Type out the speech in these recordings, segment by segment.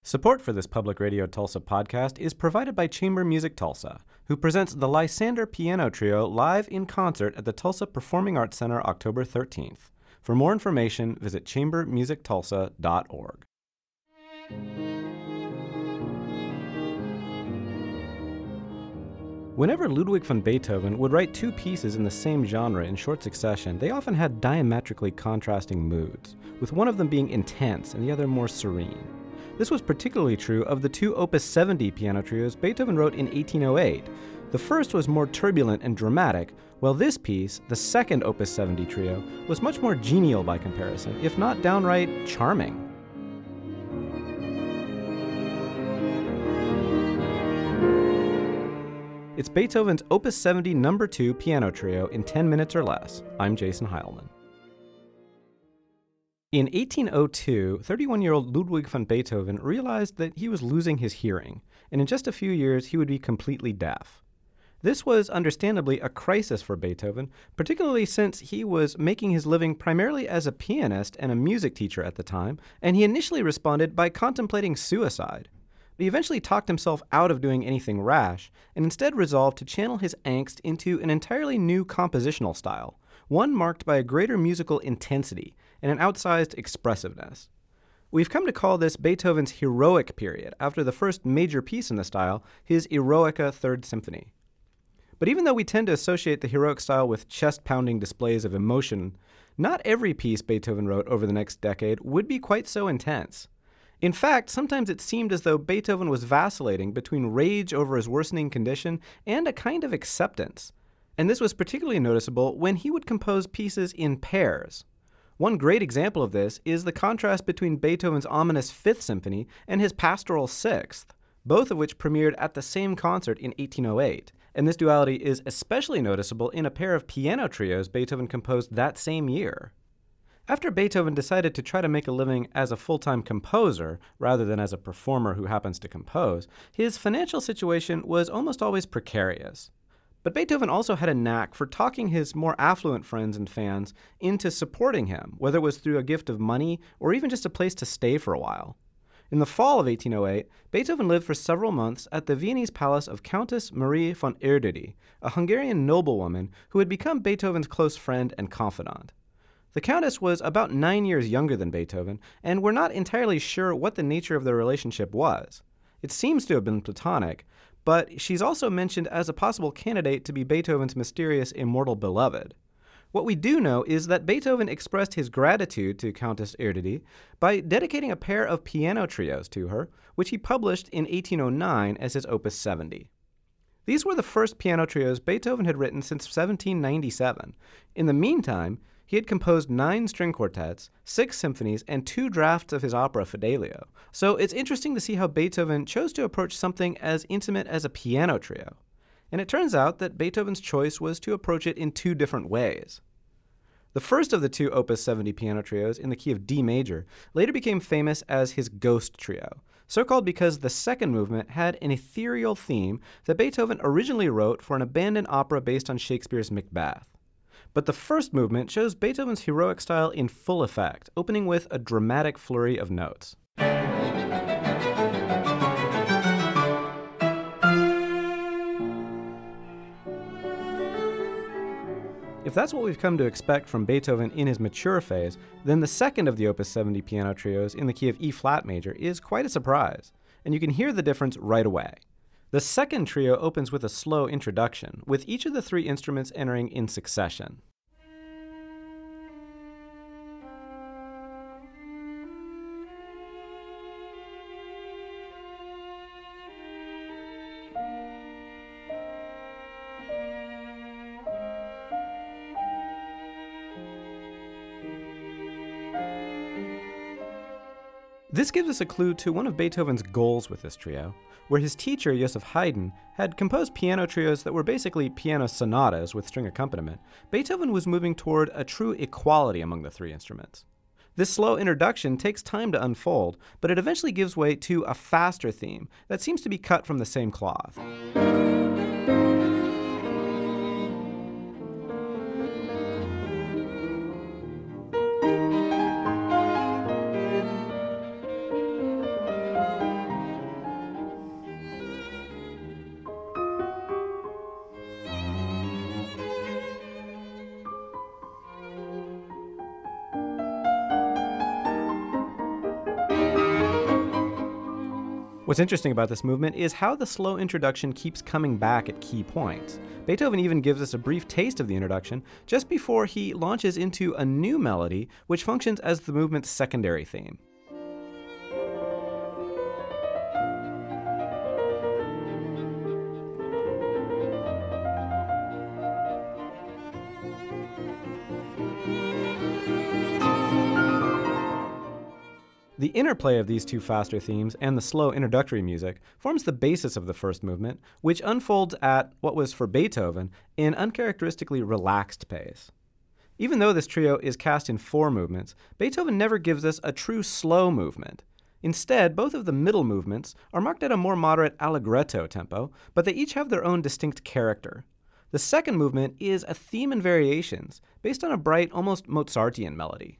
Support for this Public Radio Tulsa podcast is provided by Chamber Music Tulsa, who presents the Lysander Piano Trio live in concert at the Tulsa Performing Arts Center October 13th. For more information, visit chambermusictulsa.org. Whenever Ludwig van Beethoven would write two pieces in the same genre in short succession, they often had diametrically contrasting moods, with one of them being intense and the other more serene. This was particularly true of the two Opus 70 piano trios Beethoven wrote in 1808. The first was more turbulent and dramatic, while this piece, the second Opus 70 trio, was much more genial by comparison, if not downright charming. It's Beethoven's Opus 70 No. 2 piano trio in 10 minutes or less. I'm Jason Heilman. In 1802, 31-year-old Ludwig van Beethoven realized that he was losing his hearing, and in just a few years he would be completely deaf. This was understandably a crisis for Beethoven, particularly since he was making his living primarily as a pianist and a music teacher at the time, and he initially responded by contemplating suicide. But he eventually talked himself out of doing anything rash, and instead resolved to channel his angst into an entirely new compositional style, one marked by a greater musical intensity and an outsized expressiveness. We've come to call this Beethoven's heroic period, after the first major piece in the style, his Eroica Third Symphony. But even though we tend to associate the heroic style with chest-pounding displays of emotion, not every piece Beethoven wrote over the next decade would be quite so intense. In fact, sometimes it seemed as though Beethoven was vacillating between rage over his worsening condition and a kind of acceptance. And this was particularly noticeable when he would compose pieces in pairs. One great example of this is the contrast between Beethoven's ominous Fifth Symphony and his Pastoral Sixth, both of which premiered at the same concert in 1808. And this duality is especially noticeable in a pair of piano trios Beethoven composed that same year. After Beethoven decided to try to make a living as a full-time composer rather than as a performer who happens to compose, his financial situation was almost always precarious. But Beethoven also had a knack for talking his more affluent friends and fans into supporting him, whether it was through a gift of money or even just a place to stay for a while. In the fall of 1808, Beethoven lived for several months at the Viennese palace of Countess Marie von Erdödy, a Hungarian noblewoman who had become Beethoven's close friend and confidant. The Countess was about 9 years younger than Beethoven, and we're not entirely sure what the nature of their relationship was. It seems to have been platonic, but she's also mentioned as a possible candidate to be Beethoven's mysterious immortal beloved. What we do know is that Beethoven expressed his gratitude to Countess Erdödy by dedicating a pair of piano trios to her, which he published in 1809 as his Opus 70. These were the first piano trios Beethoven had written since 1797. In the meantime, he had composed 9 string quartets, 6 symphonies, and 2 drafts of his opera Fidelio. So it's interesting to see how Beethoven chose to approach something as intimate as a piano trio. And it turns out that Beethoven's choice was to approach it in 2 different ways. The first of the 2 Opus 70 piano trios, in the key of D major, later became famous as his Ghost Trio, so called because the second movement had an ethereal theme that Beethoven originally wrote for an abandoned opera based on Shakespeare's Macbeth. But the first movement shows Beethoven's heroic style in full effect, opening with a dramatic flurry of notes. If that's what we've come to expect from Beethoven in his mature phase, then the second of the Opus 70 piano trios in the key of E-flat major is quite a surprise, and you can hear the difference right away. The second trio opens with a slow introduction, with each of the 3 instruments entering in succession. This gives us a clue to one of Beethoven's goals with this trio, where his teacher, Joseph Haydn, had composed piano trios that were basically piano sonatas with string accompaniment. Beethoven was moving toward a true equality among the 3 instruments. This slow introduction takes time to unfold, but it eventually gives way to a faster theme that seems to be cut from the same cloth. What's interesting about this movement is how the slow introduction keeps coming back at key points. Beethoven even gives us a brief taste of the introduction just before he launches into a new melody, which functions as the movement's secondary theme. The interplay of these two faster themes and the slow introductory music forms the basis of the first movement, which unfolds at what was for Beethoven an uncharacteristically relaxed pace. Even though this trio is cast in 4 movements, Beethoven never gives us a true slow movement. Instead, both of the middle movements are marked at a more moderate allegretto tempo, but they each have their own distinct character. The second movement is a theme and variations, based on a bright, almost Mozartian melody.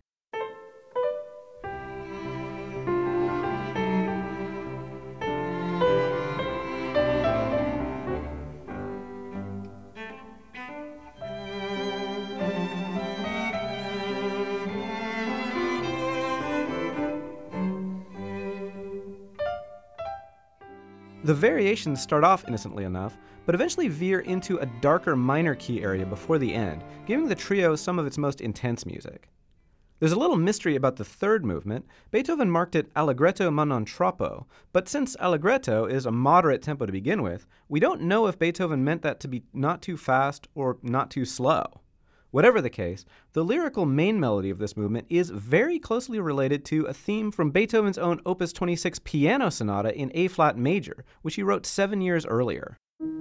The variations start off innocently enough, but eventually veer into a darker minor key area before the end, giving the trio some of its most intense music. There's a little mystery about the third movement. Beethoven marked it allegretto ma non troppo, but since allegretto is a moderate tempo to begin with, we don't know if Beethoven meant that to be not too fast or not too slow. Whatever the case, the lyrical main melody of this movement is very closely related to a theme from Beethoven's own Opus 26 piano sonata in A-flat major, which he wrote 7 years earlier.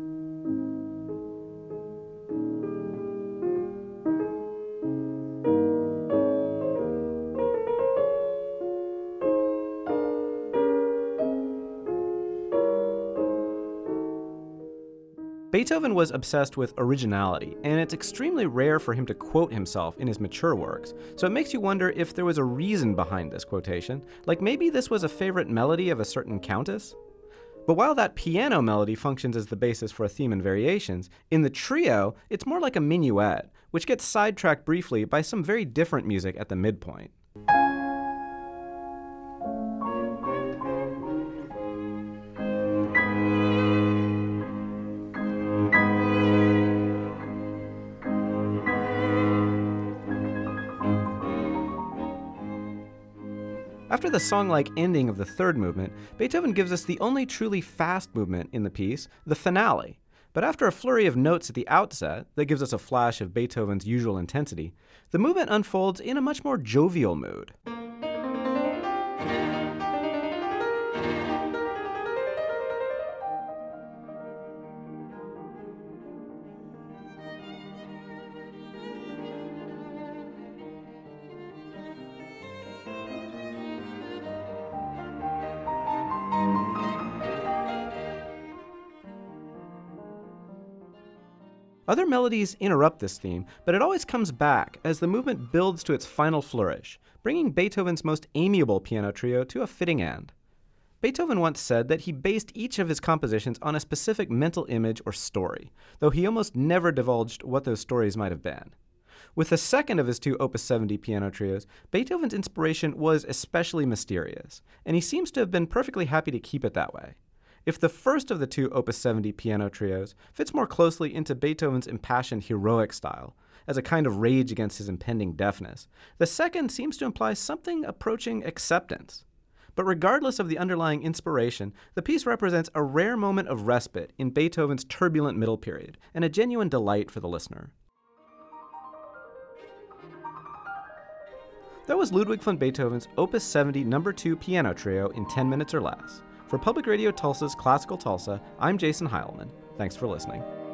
Beethoven was obsessed with originality, and it's extremely rare for him to quote himself in his mature works, so it makes you wonder if there was a reason behind this quotation, like maybe this was a favorite melody of a certain countess? But while that piano melody functions as the basis for a theme and variations, in the trio, it's more like a minuet, which gets sidetracked briefly by some very different music at the midpoint. After the song-like ending of the third movement, Beethoven gives us the only truly fast movement in the piece, the finale. But after a flurry of notes at the outset that gives us a flash of Beethoven's usual intensity, the movement unfolds in a much more jovial mood. Other melodies interrupt this theme, but it always comes back as the movement builds to its final flourish, bringing Beethoven's most amiable piano trio to a fitting end. Beethoven once said that he based each of his compositions on a specific mental image or story, though he almost never divulged what those stories might have been. With the second of his 2 Opus 70 piano trios, Beethoven's inspiration was especially mysterious, and he seems to have been perfectly happy to keep it that way. If the first of the 2 Opus 70 piano trios fits more closely into Beethoven's impassioned heroic style, as a kind of rage against his impending deafness, the second seems to imply something approaching acceptance. But regardless of the underlying inspiration, the piece represents a rare moment of respite in Beethoven's turbulent middle period, and a genuine delight for the listener. That was Ludwig van Beethoven's Opus 70 No. 2 piano trio in 10 minutes or less. For Public Radio Tulsa's Classical Tulsa, I'm Jason Heilman. Thanks for listening.